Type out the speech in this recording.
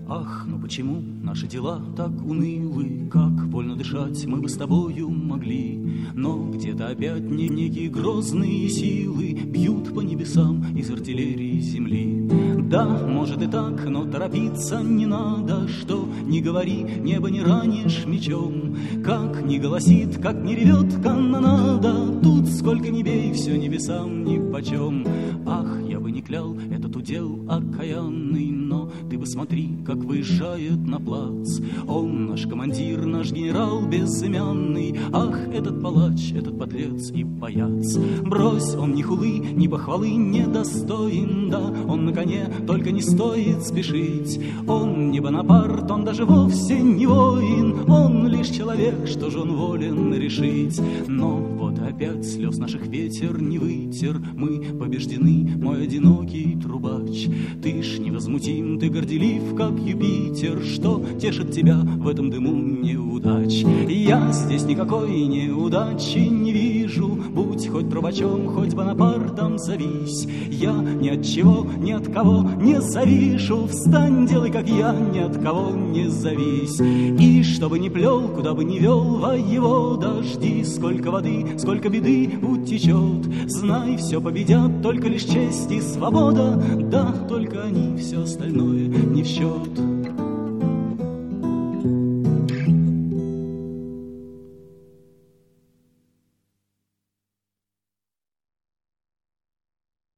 Ах, ну почему наши дела так унылы? Как вольно дышать мы бы с тобою могли. Но где-то опять некие грозные силы бьют по небесам из артиллерии земли. Да, может и так, но торопиться не надо. Что ни говори, небо не ранишь мечом. Как ни голосит, как ни ревет канонада, тут сколько ни бей, все небесам нипочем. Ах, я бы не клял этот удел окаянный, но ты бы смотри, как выезжает на плац. Он наш командир, наш генерал безымянный. Ах, этот палач, этот подлец и паяц. Брось, он ни хулы, ни похвалы не достоин. Да, он на коне, только не стоит спешить. Он не Бонапарт, он даже вовсе не воин. Он лишь человек, что же он волен решить. Но вот опять слез наших ветер не вытер. Мы побеждены, мой одинокий трубач. Ты ж невозмутим, ты горделив, как Юпитер. Что тешит тебя в этом дыму неудач? Я здесь никакой неудачи не вижу. Будь хоть трубачом, хоть Бонапартом зовись. Я ни от чего, ни от кого не завишу. Встань, делай, как я, ни от кого не завись. И чтобы не плел, куда бы ни вел воевода, жди, сколько воды, сколько беды утечет. Знай, все победят только лишь честь и свобода. Да, только они, все остальное не в счет.